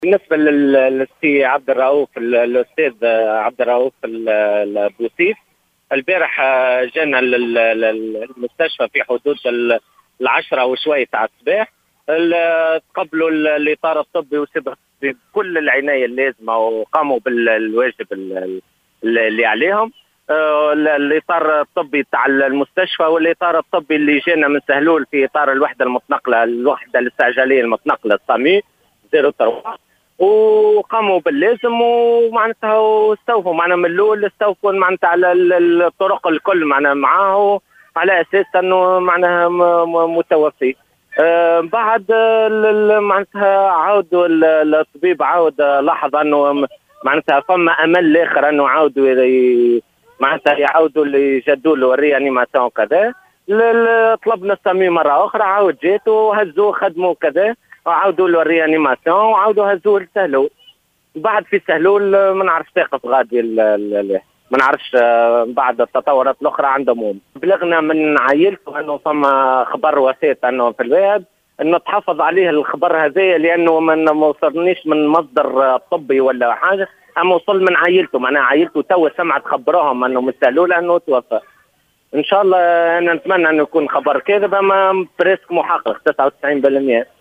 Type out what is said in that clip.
بالنسبه للسي عبد الرؤوف، الاستاذ عبد الرؤوف البوسيف، البارح جانا للمستشفى في حدود 10 وشوي تاع الصباح. تقبلوا الاطار الطبي وسبق بكل العنايه اللازمه وقاموا بالواجب اللي عليهم. الاطار الطبي تاع المستشفى والاطار الطبي اللي جانا من سهلول في اطار الوحده المتنقله، الوحده الاستعجاليه المتنقله الصامي 03، وقاموا باللازم ومعناتها استوفوا معنا من الاول، استوفوا معناتها على الطرق الكل معنا معاه على اساس انه معناها متوفي. بعد معناتها عاودوا الطبيب عاود لاحظ انه معناتها فما امل اخر انه عاودوا معناتها يعاودوا اللي جدوا له الريانيماسيون كذا. طلبنا السامي مره اخرى، عاود جيت وهزوه خدموا كذا وعاودوا له الريانيماسيون وعاودوا هزوه لسهلول. بعد في سهلول ما نعرفش ساقط غادي ما نعرفش بعد التطورات الاخرى عندهم. بلغنا من عائلته انه فما خبر وفاه انه في الواد، انه تحافظ عليه الخبر هذا لانه ما وصلنيش من مصدر طبي ولا حاجه، اما وصل من عائلته، معناها عائلته تو سمعت خبرهم انه من سهلول انه توفى. ان شاء الله انا نتمنى انه يكون خبر كاذب، اما بريسك محقق 99%.